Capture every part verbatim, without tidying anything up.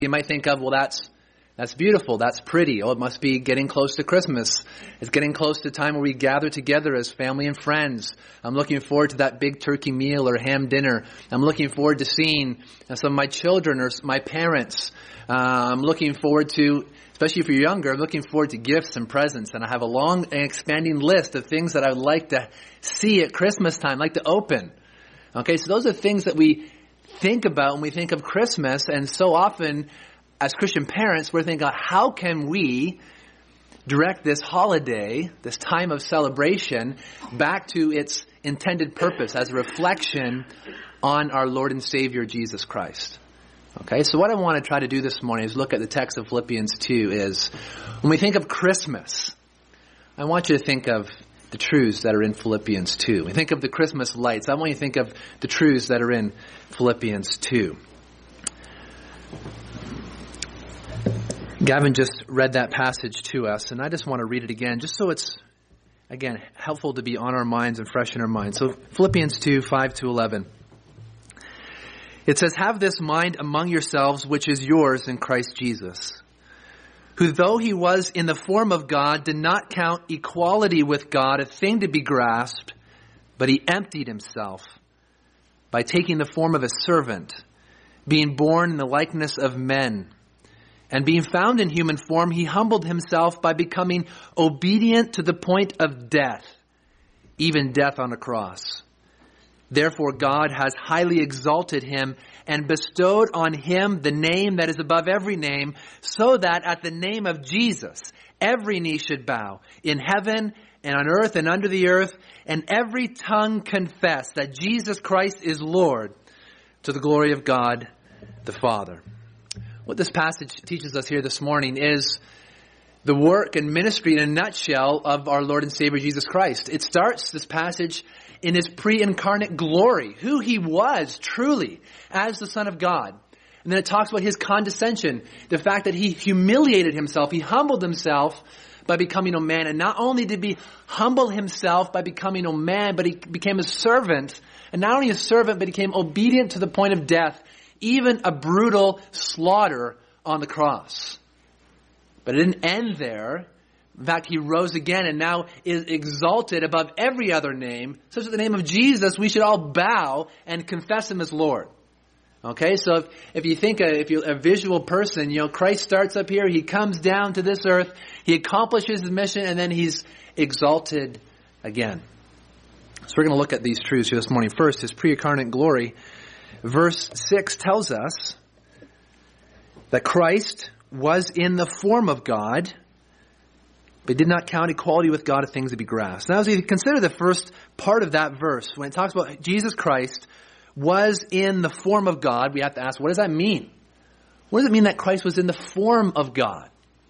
You might think of, well, that's that's beautiful, that's pretty. Oh, it must be getting close to Christmas. It's getting close to the time where we gather together as family and friends. I'm looking forward to that big turkey meal or ham dinner. I'm looking forward to seeing some of my children or my parents. Uh, I'm looking forward to, especially if you're younger, I'm looking forward to gifts and presents. And I have a long and expanding list of things that I would like to see at Christmas time, like to open. Okay, so those are things that we think about when we think of Christmas. And so often, as Christian parents, we're thinking, how can we direct this holiday, this time of celebration, back to its intended purpose as a reflection on our Lord and Savior, Jesus Christ? Okay, so what I want to try to do this morning is look at the text of Philippians two. Is when we think of Christmas, I want you to think of the truths that are in Philippians two. We think of the Christmas lights. I want you to think of the truths that are in Philippians two. Gavin just read that passage to us, and I just want to read it again, just so it's, again, helpful to be on our minds and fresh in our minds. So Philippians two, five to eleven. It says, "Have this mind among yourselves, which is yours in Christ Jesus, who though he was in the form of God, did not count equality with God a thing to be grasped, but he emptied himself by taking the form of a servant, being born in the likeness of men. And being found in human form, he humbled himself by becoming obedient to the point of death, even death on a cross. Therefore God has highly exalted him and bestowed on him the name that is above every name, so that at the name of Jesus every knee should bow, in heaven and on earth and under the earth, and every tongue confess that Jesus Christ is Lord, to the glory of God the Father." What this passage teaches us here this morning is the work and ministry in a nutshell of our Lord and Savior Jesus Christ. It starts, this passage, in his pre-incarnate glory, who he was truly as the Son of God. And then it talks about his condescension, the fact that he humiliated himself, he humbled himself by becoming a man. And not only did he humble himself by becoming a man, but he became a servant. And not only a servant, but he became obedient to the point of death, even a brutal slaughter on the cross. But it didn't end there. In fact, he rose again and now is exalted above every other name, such that the name of Jesus, we should all bow and confess him as Lord. Okay, so if, if you think, a, if you're a visual person, you know, Christ starts up here, he comes down to this earth, he accomplishes his mission, and then he's exalted again. So we're going to look at these truths here this morning. First, his pre-incarnate glory. Verse six tells us that Christ was in the form of God, but did not count equality with God a thing to be grasped. Now, as you consider the first part of that verse, when it talks about Jesus Christ was in the form of God, we have to ask, what does that mean? What does it mean that Christ was in the form of God?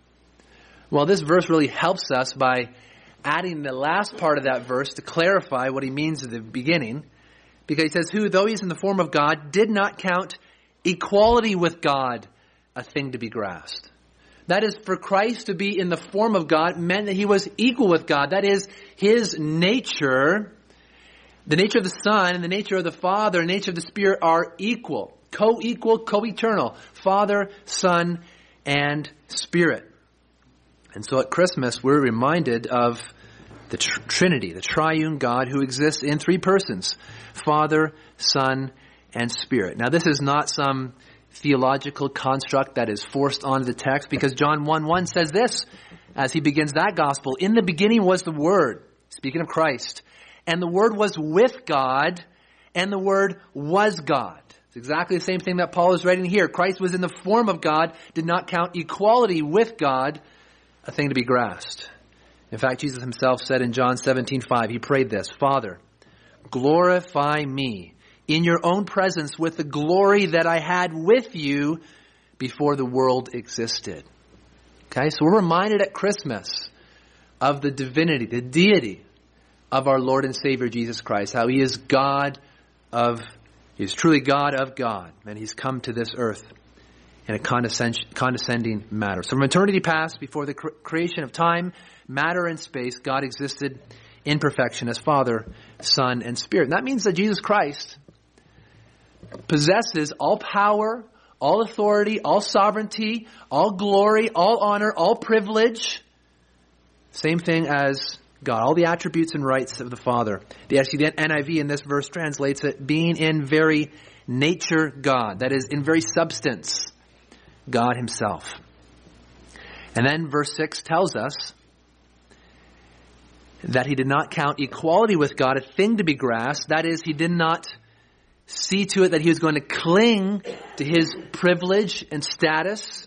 Well, this verse really helps us by adding the last part of that verse to clarify what he means at the beginning. Because he says, who, though he is in the form of God, did not count equality with God a thing to be grasped. That is, for Christ to be in the form of God meant that he was equal with God. That is, his nature, the nature of the Son and the nature of the Father and the nature of the Spirit are equal. Co-equal, co-eternal. Father, Son, and Spirit. And so at Christmas, we're reminded of the tr- Trinity, the triune God who exists in three persons, Father, Son, and Spirit. Now, this is not some theological construct that is forced onto the text, because John one one says this as he begins that gospel. In the beginning was the Word, speaking of Christ, and the Word was with God, and the Word was God. It's exactly the same thing that Paul is writing here. Christ was in the form of God, did not count equality with God a thing to be grasped. In fact, Jesus himself said in John seventeen five, he prayed this, Father, glorify me in your own presence with the glory that I had with you before the world existed. Okay, so we're reminded at Christmas of the divinity, the deity of our Lord and Savior Jesus Christ, how he is God of, he is truly God of God, and he's come to this earth in a condescending manner. So from eternity past, before the creation of time, matter, and space, God existed in perfection as Father, Son, and Spirit. And that means that Jesus Christ possesses all power, all authority, all sovereignty, all glory, all honor, all privilege. Same thing as God, all the attributes and rights of the Father. The actually, the N I V in this verse translates it, being in very nature God. That is, in very substance, God himself. And then verse six tells us that he did not count equality with God a thing to be grasped. That is, he did not see to it that he was going to cling to his privilege and status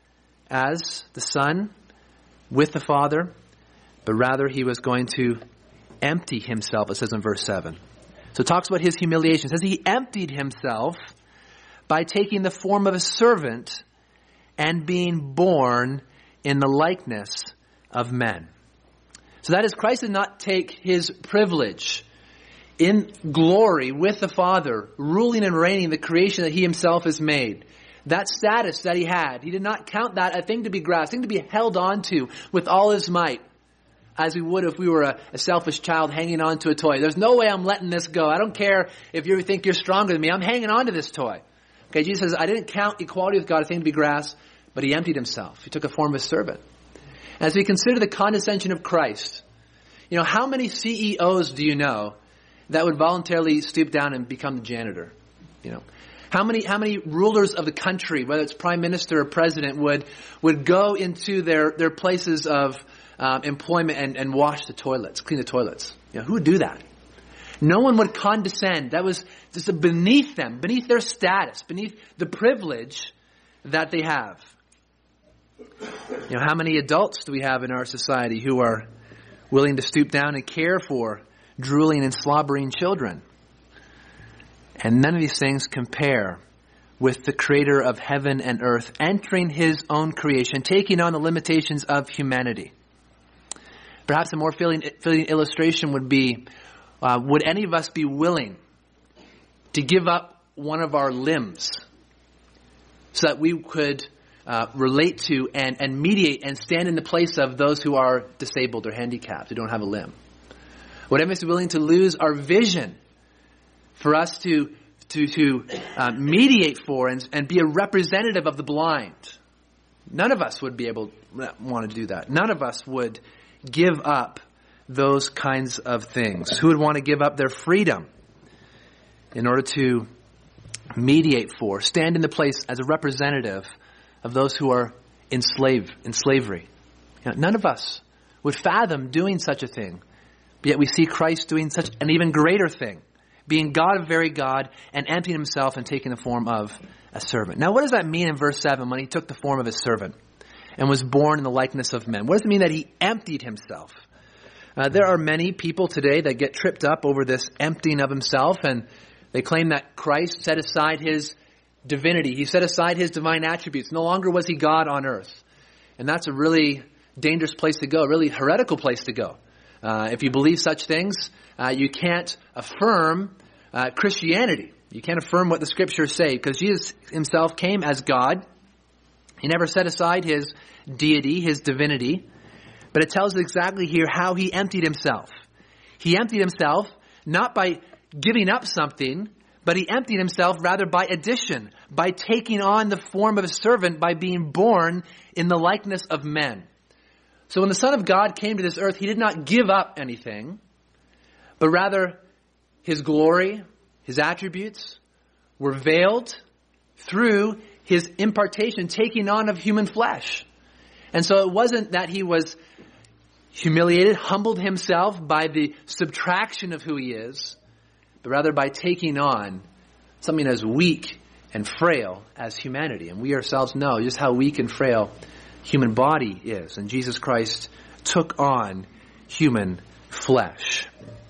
as the Son with the Father, but rather he was going to empty himself, it says in verse seven. So it talks about his humiliation. It says he emptied himself by taking the form of a servant and being born in the likeness of men. So that is, Christ did not take his privilege in glory with the Father, ruling and reigning the creation that he himself has made. That status that he had, he did not count that a thing to be grasped, a thing to be held on to with all his might, as we would if we were a, a selfish child hanging on to a toy. There's no way I'm letting this go. I don't care if you think you're stronger than me. I'm hanging on to this toy. Okay, Jesus says, I didn't count equality with God a thing to be grasped, but he emptied himself. He took a form of a servant. As we consider the condescension of Christ, you know, how many C E Os do you know that would voluntarily stoop down and become the janitor? You know, how many how many rulers of the country, whether it's prime minister or president, would would go into their their places of um, employment and, and wash the toilets, clean the toilets? You know, who would do that? No one would condescend. That was just beneath them, beneath their status, beneath the privilege that they have. You know, how many adults do we have in our society who are willing to stoop down and care for drooling and slobbering children? And none of these things compare with the creator of heaven and earth entering his own creation, taking on the limitations of humanity. Perhaps a more fitting, fitting illustration would be, uh, would any of us be willing to give up one of our limbs so that we could uh, relate to and, and mediate and stand in the place of those who are disabled or handicapped, who don't have a limb? Would any of us be willing to lose our vision for us to to, to uh, mediate for and, and be a representative of the blind? None of us would be able want to do that. None of us would give up those kinds of things. Who would want to give up their freedom in order to mediate for, stand in the place as a representative of those who are enslaved in slavery? You know, none of us would fathom doing such a thing. But yet we see Christ doing such an even greater thing, being God of very God and emptying himself and taking the form of a servant. Now, what does that mean in verse seven when he took the form of a servant and was born in the likeness of men? What does it mean that he emptied himself? Uh, there are many people today that get tripped up over this emptying of himself, and they claim that Christ set aside his divinity. He set aside his divine attributes. No longer was he God on earth. And that's a really dangerous place to go, a really heretical place to go. Uh, if you believe such things, uh, you can't affirm uh, Christianity. You can't affirm what the scriptures say, because Jesus himself came as God. He never set aside his deity, his divinity. But it tells us exactly here how he emptied himself. He emptied himself not by giving up something, but he emptied himself rather by addition, by taking on the form of a servant, by being born in the likeness of men. So when the Son of God came to this earth, he did not give up anything, but rather his glory, his attributes were veiled through his impartation, taking on of human flesh. And so it wasn't that he was humiliated, humbled himself by the subtraction of who he is, but rather by taking on something as weak and frail as humanity. And we ourselves know just how weak and frail human body is. And Jesus Christ took on human flesh.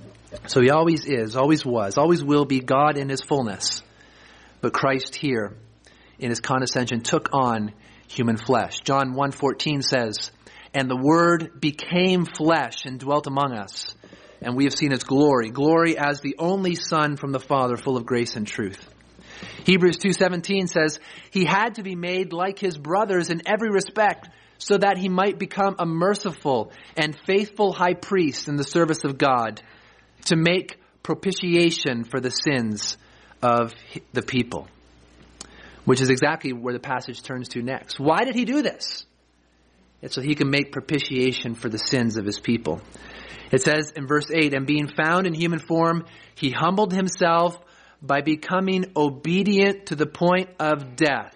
So he always is, always was, always will be God in his fullness. But Christ here, in his condescension, took on human flesh. John one fourteen says, "And the Word became flesh and dwelt among us, and we have seen his glory, glory as the only Son from the Father, full of grace and truth." Hebrews two seventeen says, "He had to be made like his brothers in every respect, so that he might become a merciful and faithful high priest in the service of God, to make propitiation for the sins of the people." which is exactly where the passage turns to next. Why did he do this? It's so he can make propitiation for the sins of his people. It says in verse eight, and being found in human form, he humbled himself by becoming obedient to the point of death,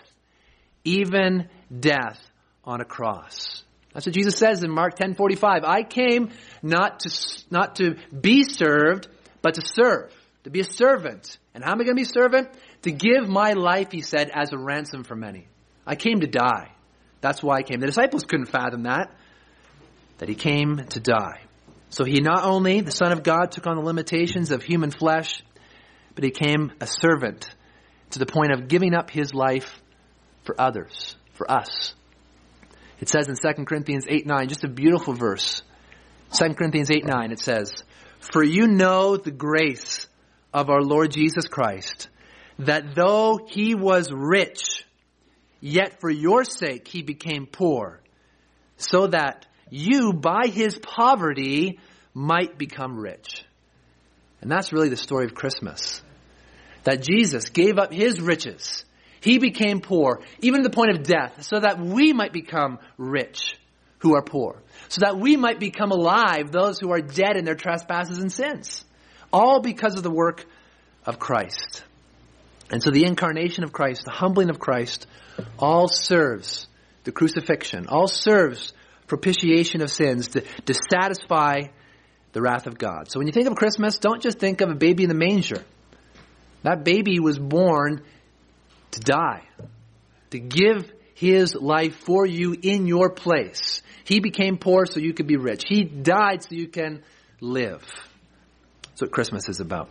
even death on a cross. That's what Jesus says in Mark ten forty-five. I came not to, not to be served, but to serve, to be a servant. And how am I going to be a servant? To give my life, he said, as a ransom for many. I came to die. That's why I came. The disciples couldn't fathom that, that he came to die. So he not only, the Son of God, took on the limitations of human flesh, but he became a servant to the point of giving up his life for others, for us. It says in Second Corinthians eight nine, just a beautiful verse. Second Corinthians eight nine, it says, for you know the grace of our Lord Jesus Christ, that though he was rich, yet for your sake he became poor, so that you by his poverty might become rich. And that's really the story of Christmas. That Jesus gave up his riches. He became poor, even to the point of death, so that we might become rich who are poor. So that we might become alive, those who are dead in their trespasses and sins. All because of the work of Christ. And so the incarnation of Christ, the humbling of Christ, all serves the crucifixion, all serves propitiation of sins to, to satisfy the wrath of God. So when you think of Christmas, don't just think of a baby in the manger. That baby was born to die, to give his life for you in your place. He became poor so you could be rich. He died so you can live. That's what Christmas is about.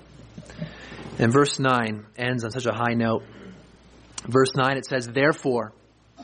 And verse nine ends on such a high note. Verse nine, it says, Therefore,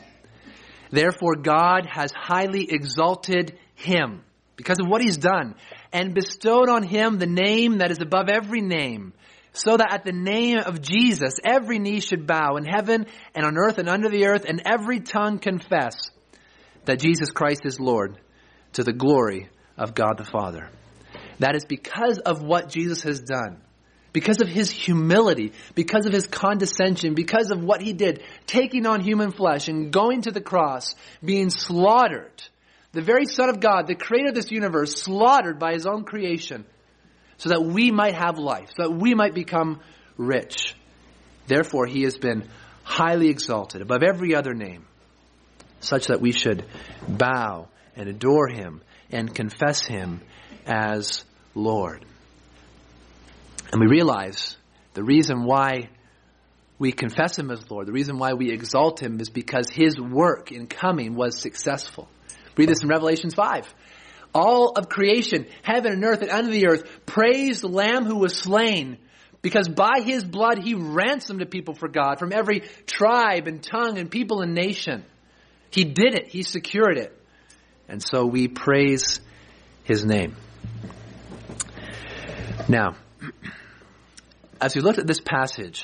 therefore God has highly exalted him because of what he's done and bestowed on him the name that is above every name, so that at the name of Jesus every knee should bow in heaven and on earth and under the earth, and every tongue confess that Jesus Christ is Lord, to the glory of God the Father. That is because of what Jesus has done. Because of his humility, because of his condescension, because of what he did, taking on human flesh and going to the cross, being slaughtered. The very Son of God, the creator of this universe, slaughtered by his own creation so that we might have life, so that we might become rich. Therefore, he has been highly exalted above every other name, such that we should bow and adore him and confess him as Lord. And we realize the reason why we confess him as Lord, the reason why we exalt him, is because his work in coming was successful. Read this in Revelation five. All of creation, heaven and earth and under the earth, praise the Lamb who was slain, because by his blood he ransomed a people for God from every tribe and tongue and people and nation. He did it. He secured it. And so we praise his name. Now, as we looked at this passage,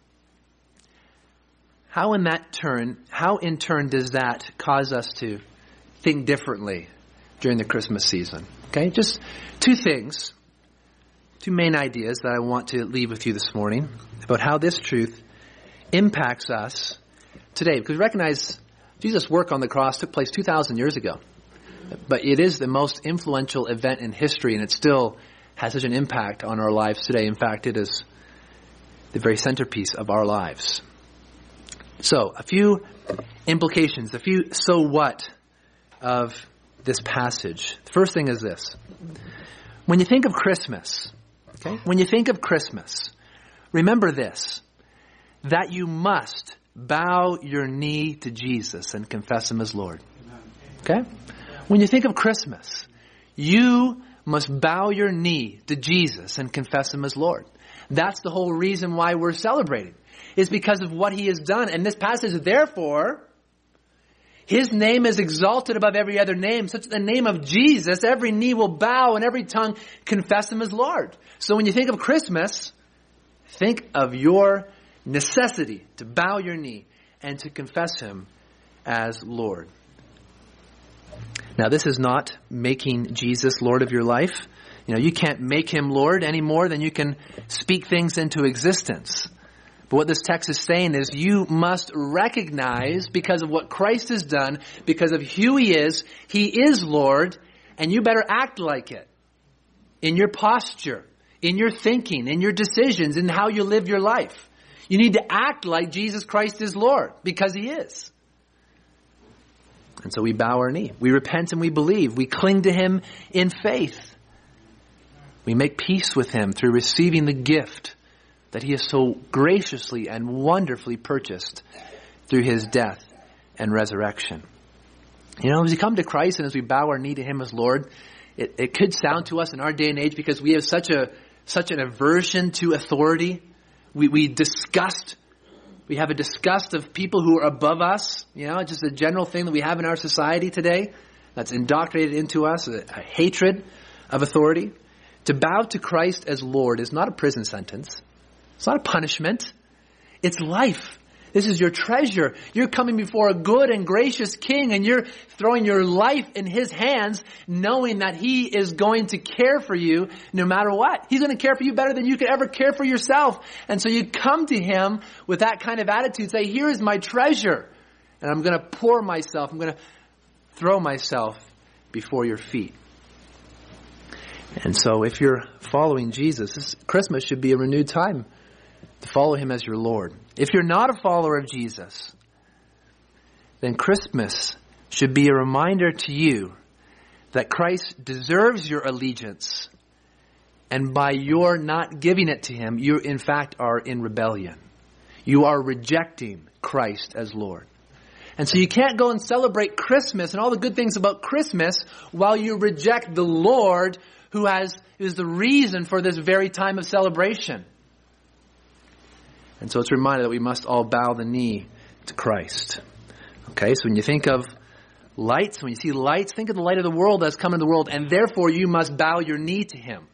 how in that turn, how in turn does that cause us to think differently during the Christmas season? Okay, just two things, two main ideas that I want to leave with you this morning about how this truth impacts us today. Because recognize Jesus' work on the cross took place two thousand years ago. But it is the most influential event in history, and it still has such an impact on our lives today. In fact, it is the very centerpiece of our lives. So, a few implications, a few so what of this passage. The first thing is this. When you think of Christmas, okay, when you think of Christmas, remember this, that you must bow your knee to Jesus and confess him as Lord. Okay? When you think of Christmas, you must bow your knee to Jesus and confess him as Lord. That's the whole reason why we're celebrating, is because of what he has done. And this passage, therefore, his name is exalted above every other name, such that the name of Jesus, every knee will bow and every tongue confess him as Lord. So when you think of Christmas, think of your necessity to bow your knee and to confess him as Lord. Now, this is not making Jesus Lord of your life. You know, you can't make him Lord any more than you can speak things into existence. But But what this text is saying is you must recognize, because of what Christ has done, because of who he is, he is Lord, and you better act like it. In your posture, in your thinking, in your decisions, in how you live your life. You need to act like Jesus Christ is Lord, because he is. And so we bow our knee. We repent and we believe. We cling to him in faith. We make peace with him through receiving the gift that he has so graciously and wonderfully purchased through his death and resurrection. You know, as we come to Christ and as we bow our knee to him as Lord, it, it could sound to us in our day and age, because we have such a such an aversion to authority. We, we disgust We have a disgust of people who are above us. You know, it's just a general thing that we have in our society today that's indoctrinated into us, a, a hatred of authority. To bow to Christ as Lord is not a prison sentence. It's not a punishment. It's life. This is your treasure. You're coming before a good and gracious King, and you're throwing your life in his hands, knowing that he is going to care for you no matter what. He's going to care for you better than you could ever care for yourself. And so you come to him with that kind of attitude. Say, here is my treasure, and I'm going to pour myself, I'm going to throw myself before your feet. And so if you're following Jesus, this Christmas should be a renewed time to follow him as your Lord. If you're not a follower of Jesus, then Christmas should be a reminder to you that Christ deserves your allegiance, and by your not giving it to him, you in fact are in rebellion. You are rejecting Christ as Lord. And so you can't go and celebrate Christmas and all the good things about Christmas while you reject the Lord who has is the reason for this very time of celebration. And so it's a reminder that we must all bow the knee to Christ. Okay, so when you think of lights, when you see lights, think of the light of the world that's come into the world, and therefore you must bow your knee to him.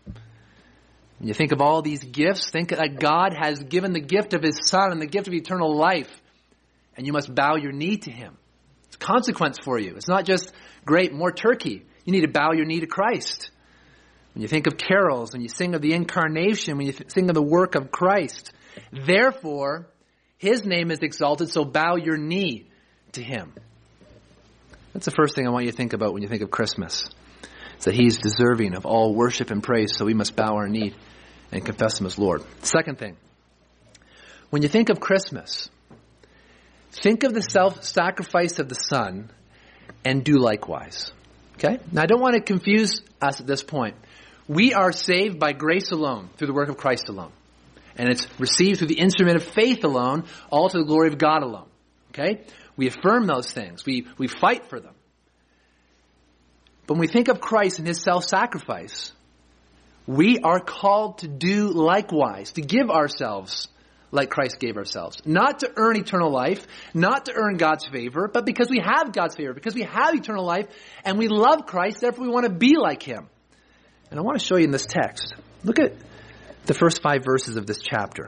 When you think of all these gifts, think that God has given the gift of his Son and the gift of eternal life, and you must bow your knee to him. It's a consequence for you. It's not just, great, more turkey. You need to bow your knee to Christ. When you think of carols, when you sing of the incarnation, when you th- sing of the work of Christ, therefore, his name is exalted, so bow your knee to him. That's the first thing I want you to think about when you think of Christmas. It's that he's deserving of all worship and praise, so we must bow our knee and confess him as Lord. Second thing, when you think of Christmas, think of the self-sacrifice of the Son and do likewise. Okay? Now, I don't want to confuse us at this point. We are saved by grace alone, through the work of Christ alone. And it's received through the instrument of faith alone, all to the glory of God alone. Okay? We affirm those things. We, we fight for them. But when we think of Christ and his self-sacrifice, we are called to do likewise, to give ourselves like Christ gave ourselves. Not to earn eternal life, not to earn God's favor, but because we have God's favor, because we have eternal life, and we love Christ, therefore we want to be like him. And I want to show you in this text. Look at the first five verses of this chapter.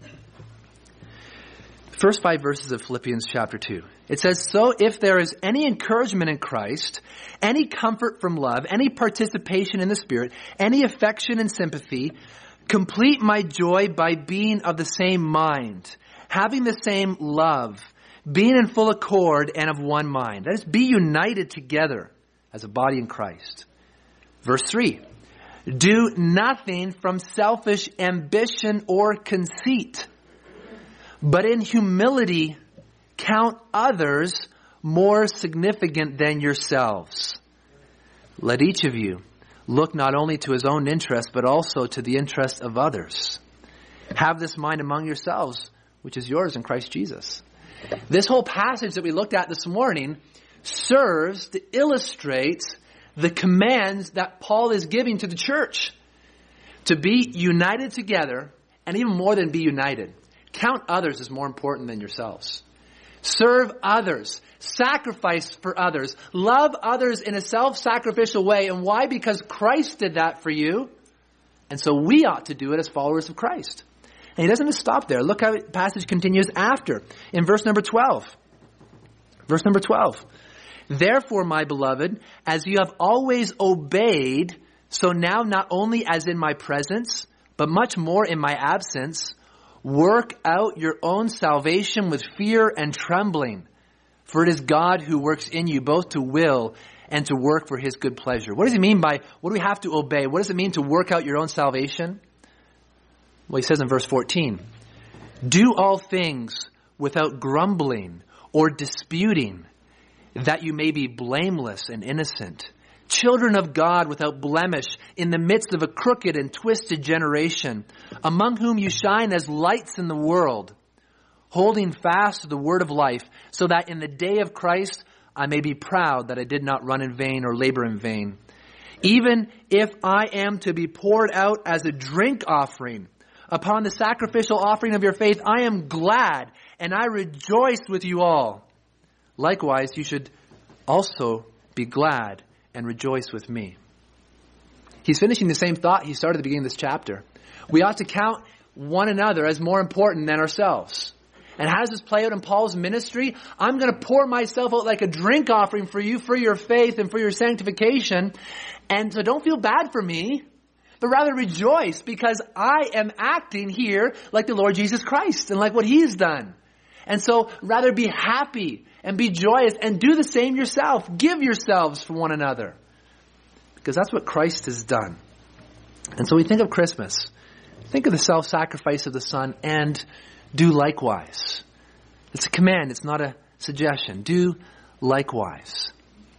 The first five verses of Philippians chapter two. It says, so if there is any encouragement in Christ, any comfort from love, any participation in the Spirit, any affection and sympathy, complete my joy by being of the same mind, having the same love, being in full accord and of one mind. That is, be united together as a body in Christ. Verse three. Do nothing from selfish ambition or conceit, but in humility count others more significant than yourselves. Let each of you look not only to his own interest, but also to the interest of others. Have this mind among yourselves, which is yours in Christ Jesus. This whole passage that we looked at this morning serves to illustrate the commands that Paul is giving to the church. To be united together, and even more than be united, count others as more important than yourselves. Serve others. Sacrifice for others. Love others in a self-sacrificial way. And why? Because Christ did that for you. And so we ought to do it as followers of Christ. And he doesn't just stop there. Look how the passage continues after. In verse number twelve. Verse number twelve. Therefore, my beloved, as you have always obeyed, so now not only as in my presence, but much more in my absence, work out your own salvation with fear and trembling, for it is God who works in you both to will and to work for his good pleasure. What does he mean by, what do we have to obey? What does it mean to work out your own salvation? Well, he says in verse fourteen, do all things without grumbling or disputing, that you may be blameless and innocent, children of God without blemish in the midst of a crooked and twisted generation, among whom you shine as lights in the world, holding fast to the word of life, so that in the day of Christ I may be proud that I did not run in vain or labor in vain. Even if I am to be poured out as a drink offering upon the sacrificial offering of your faith, I am glad and I rejoice with you all. Likewise, you should also be glad and rejoice with me. He's finishing the same thought he started at the beginning of this chapter. We ought to count one another as more important than ourselves. And how does this play out in Paul's ministry? I'm going to pour myself out like a drink offering for you, for your faith and for your sanctification. And so don't feel bad for me, but rather rejoice, because I am acting here like the Lord Jesus Christ and like what he's done. And so rather be happy and be joyous and do the same yourself. Give yourselves for one another, because that's what Christ has done. And so we think of Christmas. Think of the self-sacrifice of the Son and do likewise. It's a command. It's not a suggestion. Do likewise.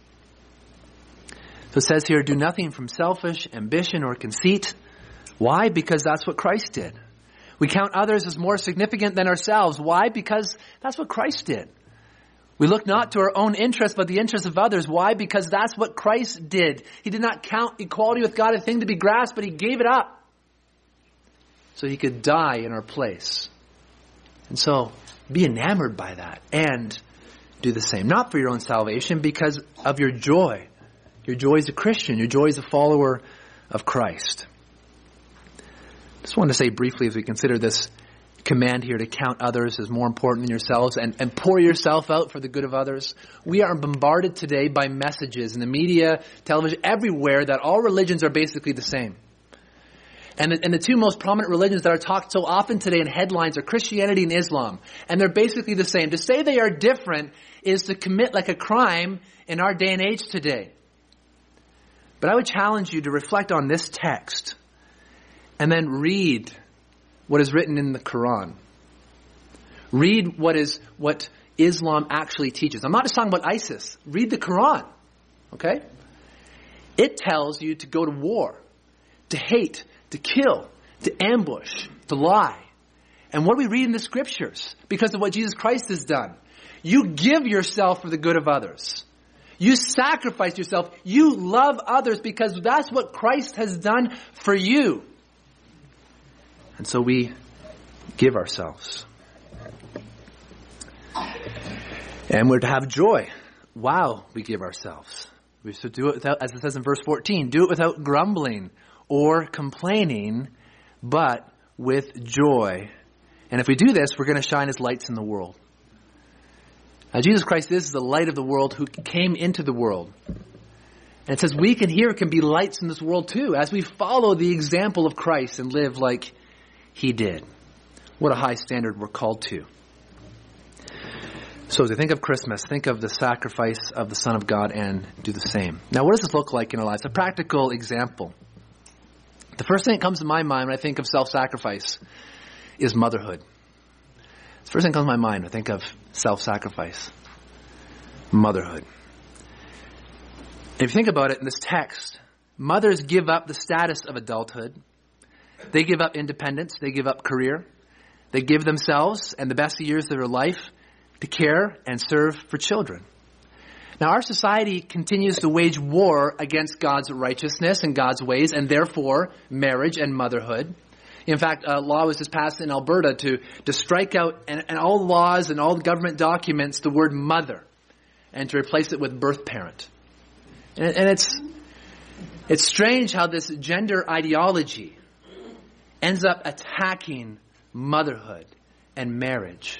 So it says here, do nothing from selfish ambition or conceit. Why? Because that's what Christ did. We count others as more significant than ourselves. Why? Because that's what Christ did. We look not to our own interests, but the interests of others. Why? Because that's what Christ did. He did not count equality with God a thing to be grasped, but he gave it up so he could die in our place. And so be enamored by that and do the same. Not for your own salvation, because of your joy. Your joy as a Christian. Your joy as a follower of Christ. Just wanted to say briefly, as we consider this command here to count others as more important than yourselves and, and pour yourself out for the good of others. We are bombarded today by messages in the media, television, everywhere, that all religions are basically the same. And the, and the two most prominent religions that are talked so often today in headlines are Christianity and Islam. And they're basically the same. To say they are different is to commit like a crime in our day and age today. But I would challenge you to reflect on this text and then read what is written in the Quran. Read what is what Islam actually teaches. I'm not just talking about ISIS. Read the Quran. Okay? It tells you to go to war, to hate, to kill, to ambush, to lie. And what do we read in the scriptures? Because of what Jesus Christ has done. You give yourself for the good of others. You sacrifice yourself. You love others because that's what Christ has done for you. And so we give ourselves. And we're to have joy while we give ourselves. We should do it without, as it says in verse fourteen, do it without grumbling or complaining, but with joy. And if we do this, we're going to shine as lights in the world. Now, Jesus Christ is the light of the world who came into the world. And it says we can here can be lights in this world too, as we follow the example of Christ and live like he did. What a high standard we're called to. So as we think of Christmas, think of the sacrifice of the Son of God and do the same. Now, what does this look like in our lives? A practical example. The first thing that comes to my mind when I think of self-sacrifice is motherhood. The first thing that comes to my mind when I think of self-sacrifice. Motherhood. If you think about it in this text, mothers give up the status of adulthood. They give up independence. They give up career. They give themselves and the best years of their life to care and serve for children. Now, our society continues to wage war against God's righteousness and God's ways, and therefore marriage and motherhood. In fact, a law was just passed in Alberta to, to strike out and, and all laws and all government documents the word mother and to replace it with birth parent. And, and it's it's strange how this gender ideology ends up attacking motherhood and marriage.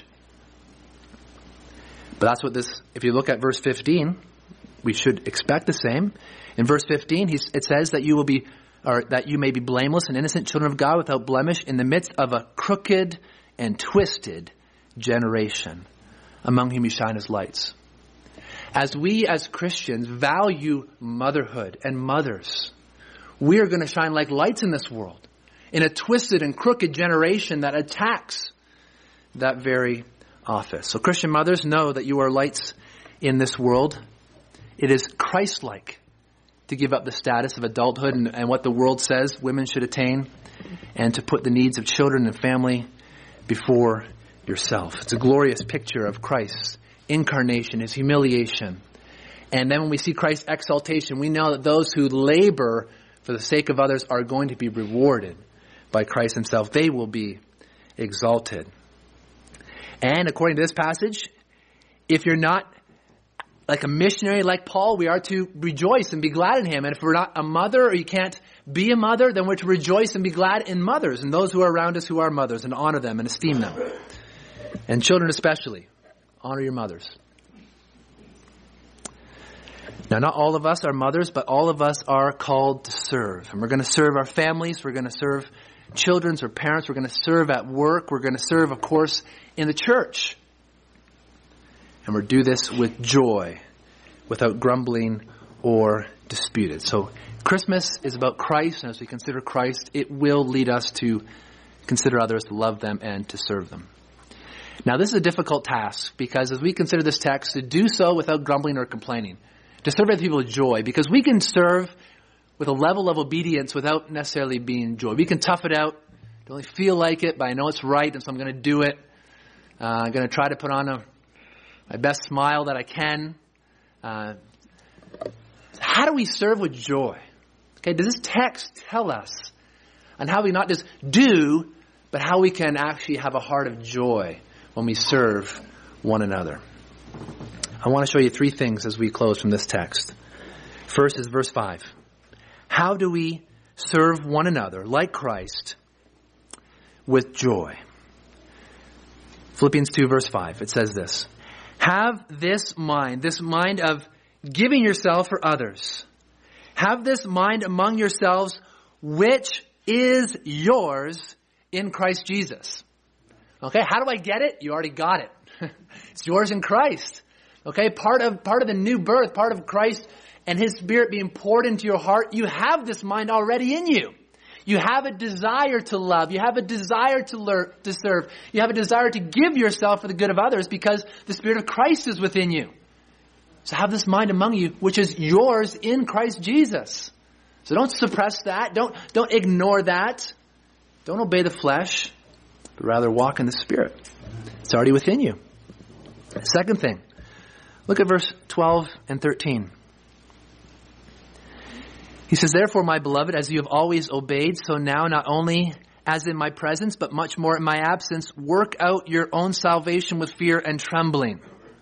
But that's what this, if you look at verse fifteen, we should expect the same. In verse fifteen, he's, it says that you will be, or that you may be blameless and innocent children of God without blemish in the midst of a crooked and twisted generation, among whom you shine as lights. As we as Christians value motherhood and mothers, we are going to shine like lights in this world, in a twisted and crooked generation that attacks that very office. So Christian mothers, know that you are lights in this world. It is Christ-like to give up the status of adulthood and, and what the world says women should attain, and to put the needs of children and family before yourself. It's a glorious picture of Christ's incarnation, his humiliation. And then when we see Christ's exaltation, we know that those who labor for the sake of others are going to be rewarded by Christ himself. They will be exalted. And according to this passage, if you're not like a missionary like Paul, we are to rejoice and be glad in him. And if we're not a mother, or you can't be a mother, then we're to rejoice and be glad in mothers and those who are around us who are mothers, and honor them and esteem them. And children especially, honor your mothers. Now, not all of us are mothers, but all of us are called to serve. And we're going to serve our families. We're going to serve children or parents. We're going to serve at work. We're going to serve, of course, in the church. And we'll do this with joy, without grumbling or disputed. So Christmas is about Christ, and as we consider Christ, it will lead us to consider others, to love them, and to serve them. Now, this is a difficult task, because as we consider this text, to do so without grumbling or complaining, to serve other people with joy, because we can serve with a level of obedience without necessarily being joy. We can tough it out, don't really feel like it, but I know it's right, and so I'm going to do it. Uh, I'm going to try to put on a my best smile that I can. Uh, how do we serve with joy? Okay, does this text tell us on how we not just do, but how we can actually have a heart of joy when we serve one another? I want to show you three things as we close from this text. First is verse five. How do we serve one another like Christ with joy? Philippians two verse five, it says this. Have this mind, this mind of giving yourself for others. Have this mind among yourselves, which is yours in Christ Jesus. Okay, how do I get it? You already got it. It's yours in Christ. Okay, part of part of the new birth, part of Christ and his Spirit being poured into your heart, you have this mind already in you. You have a desire to love. You have a desire to learn, to serve. You have a desire to give yourself for the good of others, because the Spirit of Christ is within you. So have this mind among you, which is yours in Christ Jesus. So don't suppress that. Don't, don't ignore that. Don't obey the flesh, but rather walk in the Spirit. It's already within you. Second thing, look at verse twelve and thirteen. He says, therefore, my beloved, as you have always obeyed, so now not only as in my presence, but much more in my absence, work out your own salvation with fear and trembling.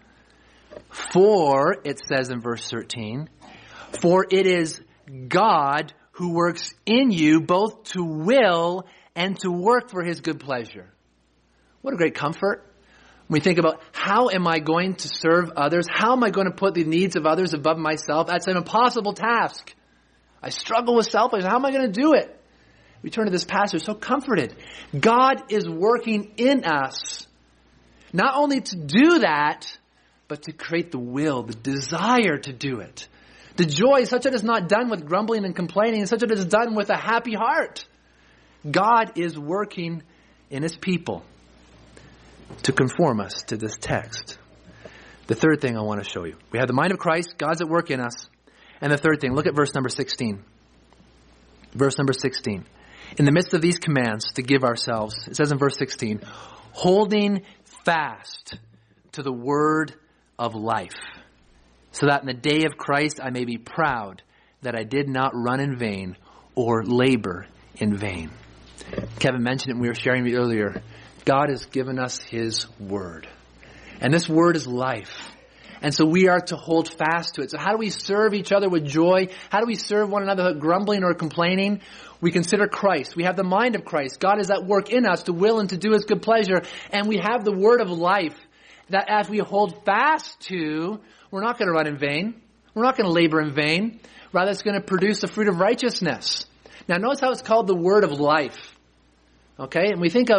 For, it says in verse thirteen, for it is God who works in you both to will and to work for his good pleasure. What a great comfort. When we think about, how am I going to serve others? How am I going to put the needs of others above myself? That's an impossible task. I struggle with selfishness. How am I going to do it? We turn to this passage so comforted. God is working in us, not only to do that, but to create the will, the desire to do it. The joy, such that it is not done with grumbling and complaining, such that it is done with a happy heart. God is working in his people to conform us to this text. The third thing I want to show you. We have the mind of Christ. God's at work in us. And the third thing, look at verse number sixteen. Verse number sixteen. In the midst of these commands to give ourselves, it says in verse sixteen, holding fast to the word of life, so that in the day of Christ I may be proud that I did not run in vain or labor in vain. Kevin mentioned it when we were sharing it earlier. God has given us his word. And this word is life. And so we are to hold fast to it. So how do we serve each other with joy? How do we serve one another without grumbling or complaining? We consider Christ. We have the mind of Christ. God is at work in us to will and to do his good pleasure. And we have the word of life that as we hold fast to, we're not going to run in vain. We're not going to labor in vain. Rather, it's going to produce the fruit of righteousness. Now, notice how it's called the word of life. Okay? And we think of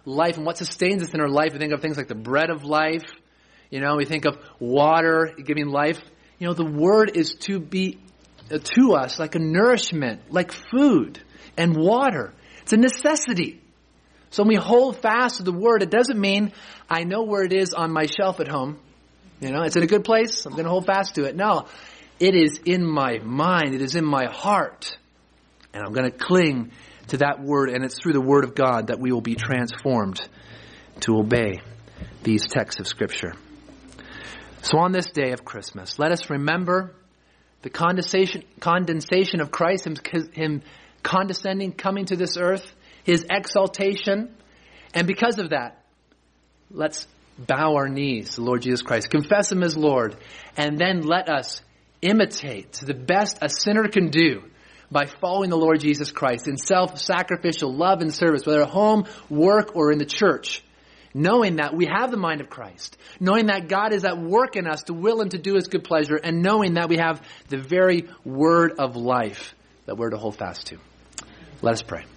life and what sustains us in our life. We think of things like the bread of life. You know, we think of water giving life. You know, the Word is to be uh, to us like a nourishment, like food and water. It's a necessity. So when we hold fast to the Word, it doesn't mean I know where it is on my shelf at home. You know, it's in a good place. I'm going to hold fast to it. No, it is in my mind. It is in my heart. And I'm going to cling to that Word. And it's through the Word of God that we will be transformed to obey these texts of Scripture. So on this day of Christmas, let us remember the condensation, condensation of Christ, him, him condescending, coming to this earth, his exaltation. And because of that, let's bow our knees to the Lord Jesus Christ, confess him as Lord, and then let us imitate to the best a sinner can do by following the Lord Jesus Christ in self-sacrificial love and service, whether at home, work, or in the church, knowing that we have the mind of Christ, knowing that God is at work in us to will and to do his good pleasure, and knowing that we have the very word of life that we're to hold fast to. Let us pray.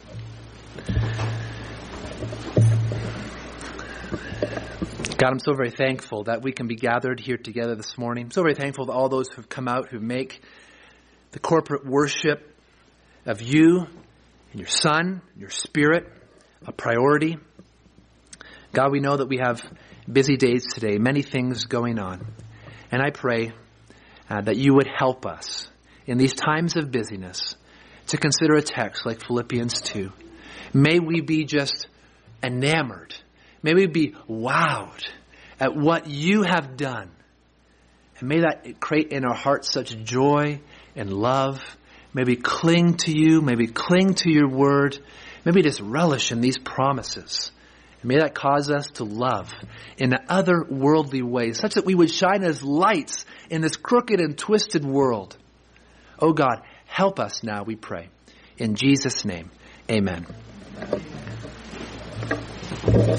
God, I'm so very thankful that we can be gathered here together this morning. I'm so very thankful to all those who've come out who make the corporate worship of you and your Son, your Spirit, a priority. God, we know that we have busy days today, many things going on. And I pray uh, that you would help us in these times of busyness to consider a text like Philippians two. May we be just enamored. May we be wowed at what you have done. And may that create in our hearts such joy and love. May we cling to you. May we cling to your word. May we just relish in these promises. And may that cause us to love in otherworldly ways, such that we would shine as lights in this crooked and twisted world. Oh God, help us now, we pray. In Jesus' name, amen.